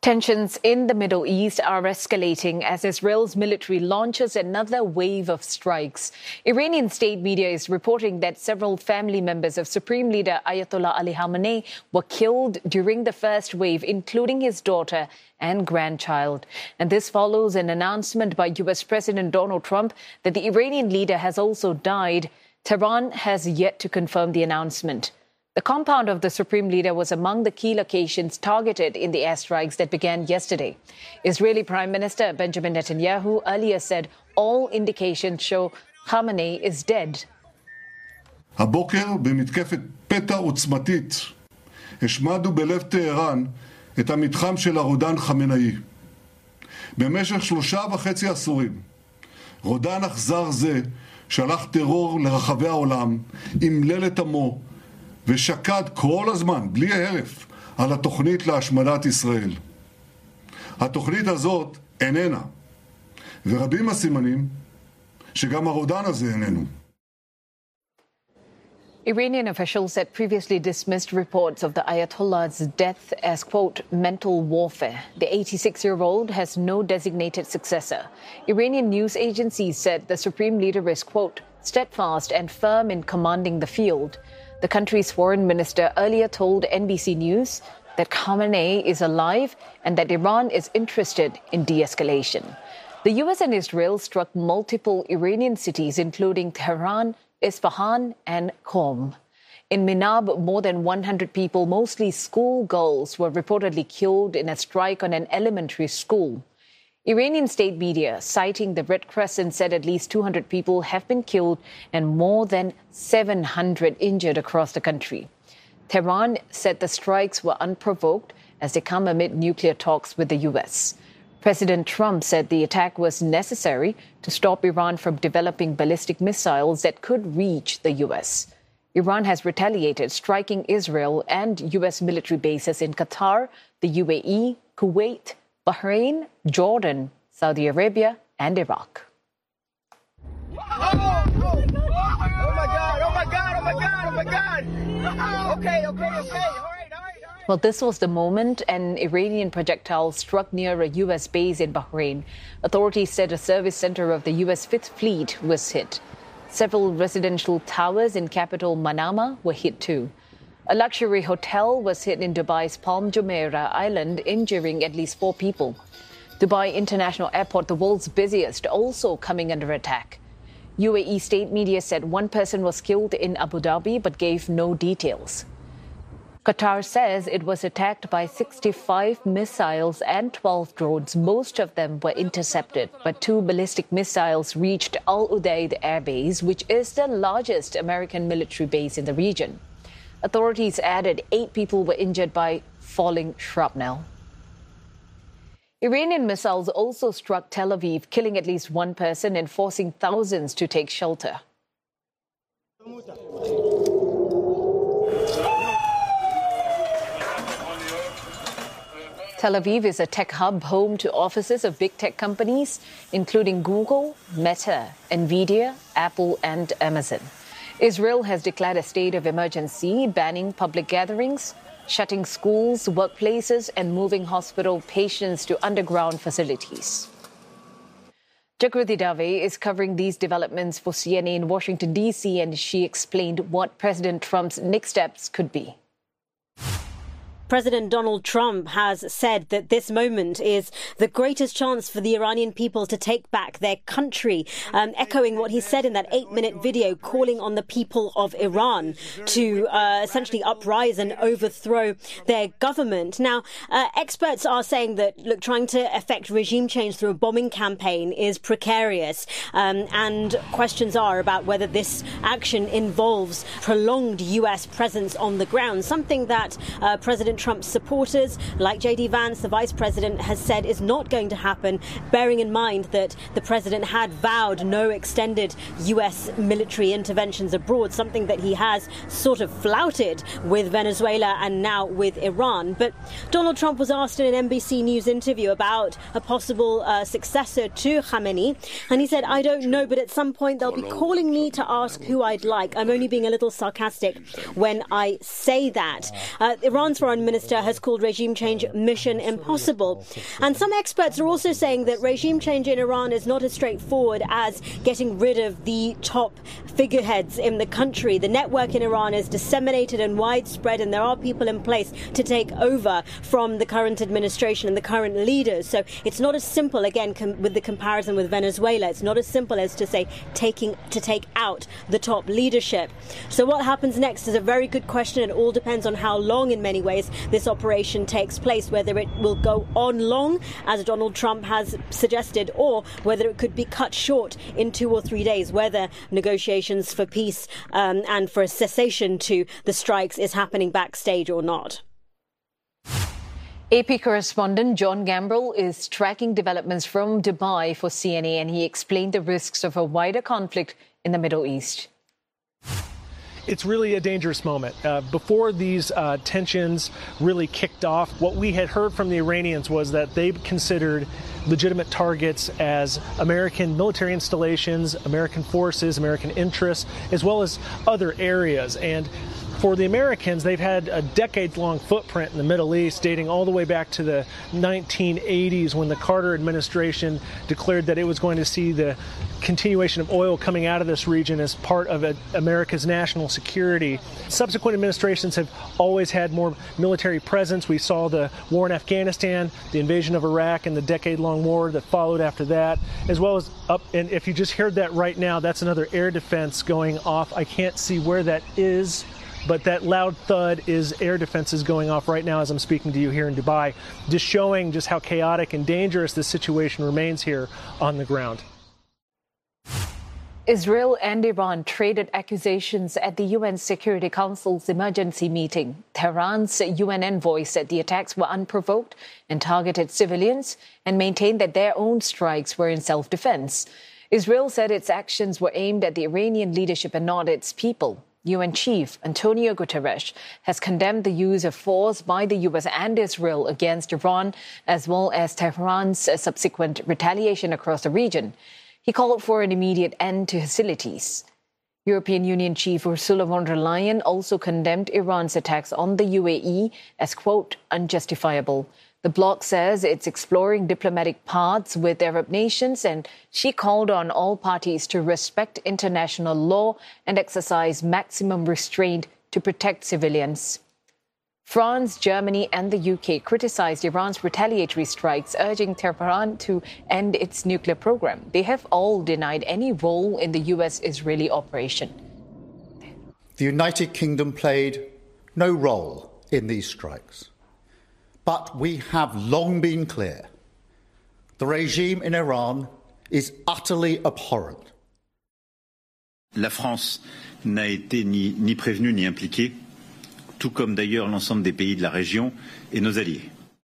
Tensions in the Middle East are escalating as Israel's military launches another wave of strikes. Iranian state media is reporting that several family members of Supreme Leader Ayatollah Ali Khamenei were killed during the first wave, including his daughter and grandchild. And this follows an announcement by U.S. President Donald Trump that the Iranian leader has also died. Tehran has yet to confirm the announcement. The compound of the Supreme Leader was among the key locations targeted in the airstrikes that began yesterday. Israeli Prime Minister Benjamin Netanyahu earlier said all indications show Khamenei is dead. הבוקר במתקפת פתע עוצמתית השמדנו בלב טהרן את המתחם של הרודן חמינאי. במשך 3.5 עשורים רודן אכזר זה שלח טרור לרחבי העולם, אמלל את עמו ושקד כל הזמן, בלי הרף, על התוכנית להשמדת ישראל. התוכנית הזאת איננה, ורבים הסימנים שגם הרודן הזה איננו. Iranian officials had previously dismissed reports of the Ayatollah's death as, quote, mental warfare. The 86-year-old has no designated successor. Iranian news agencies said the Supreme Leader is, quote, steadfast and firm in commanding the field. The country's foreign minister earlier told NBC News that Khamenei is alive and that Iran is interested in de-escalation. The U.S. and Israel struck multiple Iranian cities, including Tehran, Isfahan and Qom. In Minab, more than 100 people, mostly schoolgirls, were reportedly killed in a strike on an elementary school. Iranian state media, citing the Red Crescent, said at least 200 people have been killed and more than 700 injured across the country. Tehran said the strikes were unprovoked as they come amid nuclear talks with the U.S. President Trump said the attack was necessary to stop Iran from developing ballistic missiles that could reach the U.S. Iran has retaliated, striking Israel and U.S. military bases in Qatar, the UAE, Kuwait, Bahrain, Jordan, Saudi Arabia and Iraq. Oh my God. Okay. Well, this was the moment an Iranian projectile struck near a U.S. base in Bahrain. Authorities said a service center of the U.S. Fifth Fleet was hit. Several residential towers in capital Manama were hit too. A luxury hotel was hit in Dubai's Palm Jumeirah Island, injuring at least 4 people. Dubai International Airport, the world's busiest, also coming under attack. UAE state media said 1 person was killed in Abu Dhabi but gave no details. Qatar says it was attacked by 65 missiles and 12 drones. Most of them were intercepted, but 2 ballistic missiles reached Al Udeid Air Base, which is the largest American military base in the region. Authorities added 8 people were injured by falling shrapnel. Iranian missiles also struck Tel Aviv, killing at least 1 person and forcing thousands to take shelter. Tel Aviv is a tech hub home to offices of big tech companies, including Google, Meta, Nvidia, Apple and Amazon. Israel has declared a state of emergency, banning public gatherings, shutting schools, workplaces and moving hospital patients to underground facilities. Jagriti Dave is covering these developments for CNN in Washington, D.C., and she explained what President Trump's next steps could be. President Donald Trump has said that this moment is the greatest chance for the Iranian people to take back their country, echoing what he said in that 8-minute video, calling on the people of Iran to essentially uprise and overthrow their government. Now, experts are saying that, look, trying to effect regime change through a bombing campaign is precarious, and questions are about whether this action involves prolonged U.S. presence on the ground, something that President Trump's supporters, like J.D. Vance, the vice president, has said is not going to happen, bearing in mind that the president had vowed no extended U.S. military interventions abroad, something that he has sort of flouted with Venezuela and now with Iran. But Donald Trump was asked in an NBC News interview about a possible successor to Khamenei, and he said, I don't know, but at some point they'll be calling me to ask who I'd like. I'm only being a little sarcastic when I say that. Iran's foreign minister has called regime change mission impossible. And some experts are also saying that regime change in Iran is not as straightforward as getting rid of the top figureheads in the country. The network in Iran is disseminated and widespread, and there are people in place to take over from the current administration and the current leaders. So it's not as simple, again, with the comparison with Venezuela, it's not as simple as to say to take out the top leadership. So what happens next is a very good question. It all depends on how long, in many ways, this operation takes place, whether it will go on long, as Donald Trump has suggested, or whether it could be cut short in 2 or 3 days, whether negotiations for peace and for a cessation to the strikes is happening backstage or not. AP correspondent John Gambrell is tracking developments from Dubai for CNA, and he explained the risks of a wider conflict in the Middle East. It's really a dangerous moment. Before these tensions really kicked off, what we had heard from the Iranians was that they considered legitimate targets as American military installations, American forces, American interests, as well as other areas. And for the Americans, they've had a decades-long footprint in the Middle East, dating all the way back to the 1980s when the Carter administration declared that it was going to see the continuation of oil coming out of this region as part of America's national security. Subsequent administrations have always had more military presence. We saw the war in Afghanistan, the invasion of Iraq, and the decade-long war that followed after that, as well as and if you just heard that right now, that's another air defense going off. I can't see where that is, but that loud thud is air defenses going off right now as I'm speaking to you here in Dubai, just showing just how chaotic and dangerous this situation remains here on the ground. Israel and Iran traded accusations at the UN Security Council's emergency meeting. Tehran's UN envoy said the attacks were unprovoked and targeted civilians, and maintained that their own strikes were in self-defense. Israel said its actions were aimed at the Iranian leadership and not its people. UN Chief Antonio Guterres has condemned the use of force by the US and Israel against Iran, as well as Tehran's subsequent retaliation across the region. He called for an immediate end to hostilities. European Union Chief Ursula von der Leyen also condemned Iran's attacks on the UAE as, quote, unjustifiable. The bloc says it's exploring diplomatic paths with Arab nations, and she called on all parties to respect international law and exercise maximum restraint to protect civilians. France, Germany and the UK criticized Iran's retaliatory strikes, urging Tehran to end its nuclear program. They have all denied any role in the US-Israeli operation. The United Kingdom played no role in these strikes. But we have long been clear. The regime in Iran is utterly abhorrent. La France n'a été ni prévenue ni impliquée, tout comme d'ailleurs l'ensemble des pays de la région et nos alliés.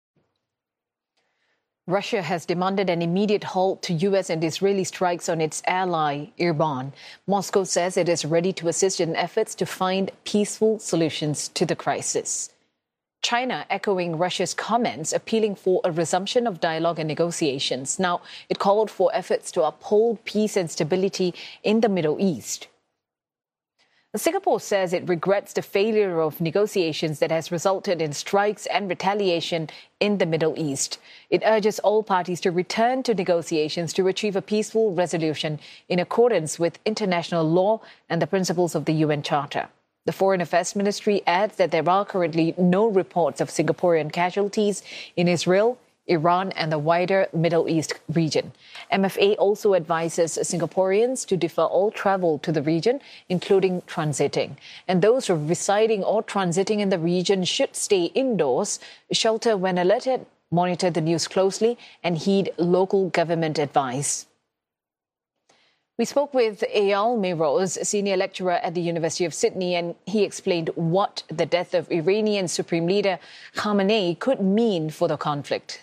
Russia has demanded an immediate halt to US and Israeli strikes on its ally, Iran. Moscow says it is ready to assist in efforts to find peaceful solutions to the crisis. China echoing Russia's comments, appealing for a resumption of dialogue and negotiations. Now, it called for efforts to uphold peace and stability in the Middle East. Singapore says it regrets the failure of negotiations that has resulted in strikes and retaliation in the Middle East. It urges all parties to return to negotiations to achieve a peaceful resolution in accordance with international law and the principles of the UN Charter. The Foreign Affairs Ministry adds that there are currently no reports of Singaporean casualties in Israel, Iran and the wider Middle East region. MFA also advises Singaporeans to defer all travel to the region, including transiting. And those residing or transiting in the region should stay indoors, shelter when alerted, monitor the news closely, and heed local government advice. We spoke with Eyal Meiroz, senior lecturer at the University of Sydney, and he explained what the death of Iranian Supreme Leader Khamenei could mean for the conflict.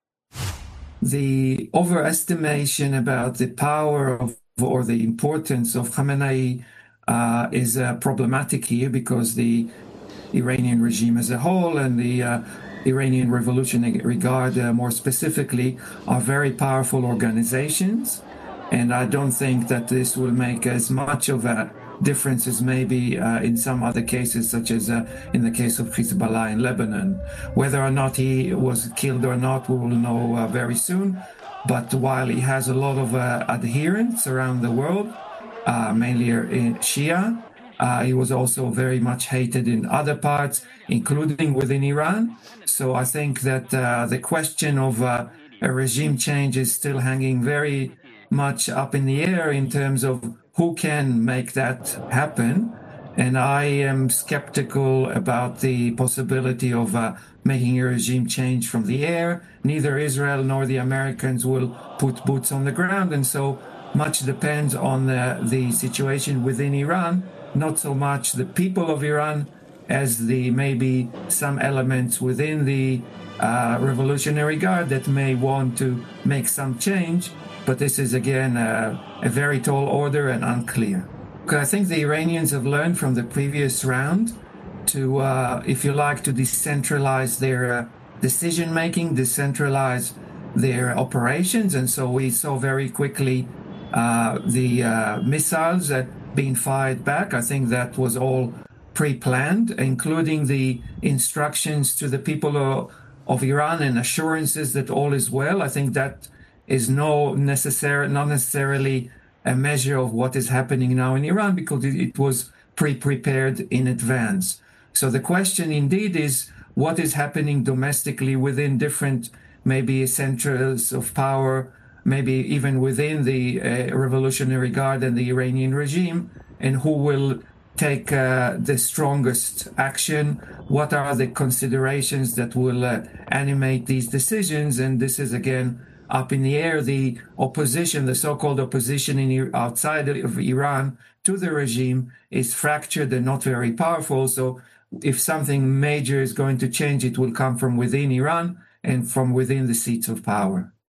The overestimation about the power of or the importance of Khamenei is problematic here, because the Iranian regime as a whole and the Iranian Revolutionary Guard more specifically are very powerful organizations. And I don't think that this will make as much of a differences maybe in some other cases, such as in the case of Hezbollah in Lebanon. Whether or not he was killed or not, we will know very soon. But while he has a lot of adherents around the world, mainly in Shia, he was also very much hated in other parts, including within Iran. So I think that the question of a regime change is still hanging very much up in the air in terms of who can make that happen. And I am skeptical about the possibility of making a regime change from the air. Neither Israel nor the Americans will put boots on the ground. And so much depends on the situation within Iran, not so much the people of Iran as the maybe some elements within the Revolutionary Guard that may want to make some change. But this is, again, a very tall order and unclear. I think the Iranians have learned from the previous round to, if you like, to decentralize their decision-making, decentralize their operations. And so we saw very quickly the missiles being fired back. I think that was all pre-planned, including the instructions to the people of Iran and assurances that all is well. I think that is not necessarily a measure of what is happening now in Iran, because it was pre-prepared in advance. So the question indeed is what is happening domestically within different maybe centers of power, maybe even within the Revolutionary Guard and the Iranian regime, and who will take the strongest action, what are the considerations that will animate these decisions. And this is, again, up in the air. The opposition, the so-called opposition outside of Iran to the regime is fractured and not very powerful. So if something major is going to change, it will come from within Iran and from within the seats of power.